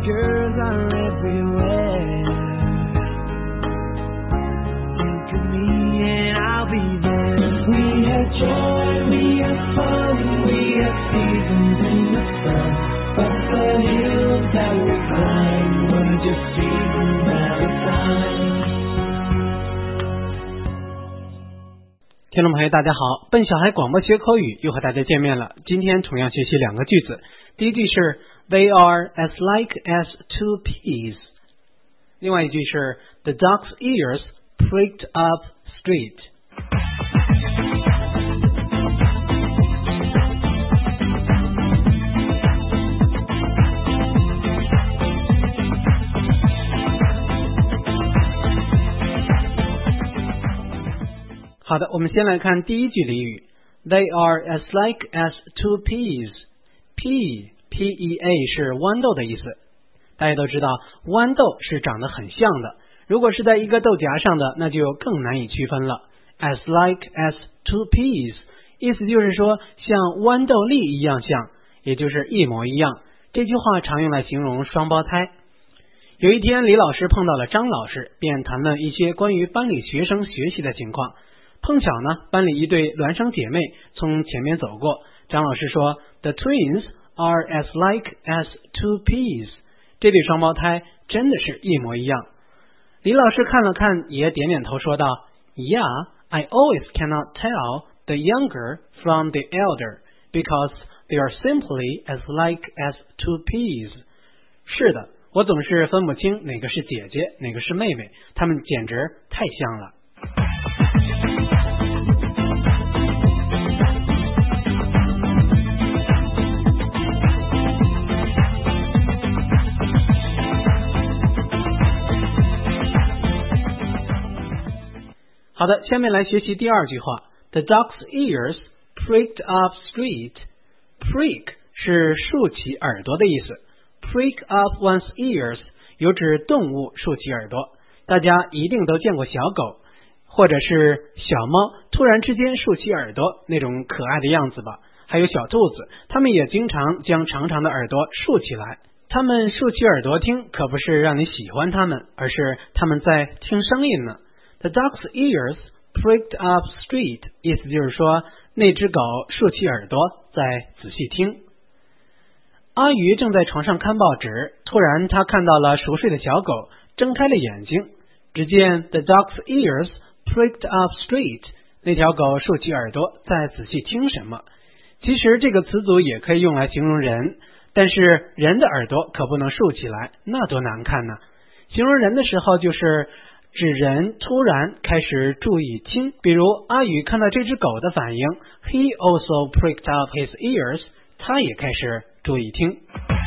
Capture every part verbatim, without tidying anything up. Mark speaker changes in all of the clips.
Speaker 1: girls are everywhere. Think of me and I'll be there. We have joy, we have fun, we have seasons in the sun. But the hills that we climb were just seasons at a time.
Speaker 2: 听众朋友大家好，笨小孩广播学口语又和大家见面了。今天同样学习两个句子，第一句是 They are as like as two peas， 另外一句是 The duck's ears pricked up straight。 好的，我们先来看第一句俚语 They are as like as two peas。 Pea P E A 是豌豆的意思，大家都知道豌豆是长得很像的，如果是在一个豆荚上的，那就更难以区分了。 As like as two peas 意思就是说像豌豆粒一样像，也就是一模一样。这句话常用来形容双胞胎。有一天李老师碰到了张老师，便谈论一些关于班里学生学习的情况。碰巧呢，班里一对孪生姐妹从前面走过，张老师说 The twins are as like as two peas， 这对双胞胎真的是一模一样。李老师看了看，也点点头说道 Yeah, I always cannot tell the younger from the elder because they are simply as like as two peas。 是的，我总是分不清哪个是姐姐，哪个是妹妹，她们简直太像了。好的，下面来学习第二句话 The duck's ears pricked up straight。 Prick 是竖起耳朵的意思， Prick up one's ears 有指动物竖起耳朵。大家一定都见过小狗或者是小猫突然之间竖起耳朵那种可爱的样子吧，还有小兔子，它们也经常将长长的耳朵竖起来。它们竖起耳朵听可不是让你喜欢它们，而是它们在听声音呢。The duck's ears pricked up straight 意思就是说那只狗竖起耳朵在仔细听。阿鱼正在床上看报纸，突然他看到了熟睡的小狗，睁开了眼睛，只见 The duck's ears pricked up straight 那条狗竖起耳朵在仔细听什么。其实这个词组也可以用来形容人，但是人的耳朵可不能竖起来，那多难看呢。形容人的时候就是指人突然开始注意听，比如阿宇看到这只狗的反应 He also pricked up his ears， 他也开始注意听。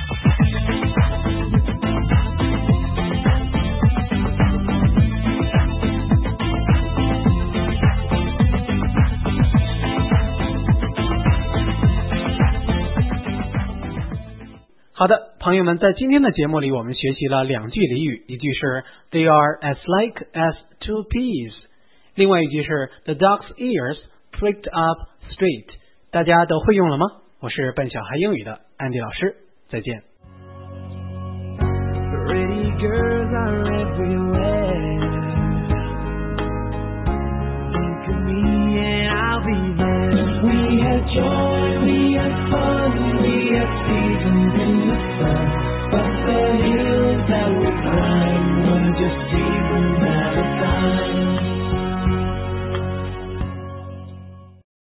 Speaker 2: 好的，朋友们，在今天的节目里我们学习了两句俚语，一句是 They are as like as two peas， 另外一句是 The duck's ears pricked up straight。 大家都会用了吗？我是笨小孩英语的安迪老师，再见。
Speaker 1: Pretty girls are everywhere. Think of me and I'll be there. We have joy, we have fun, we have seasons in the sun. But the hills that we climb were just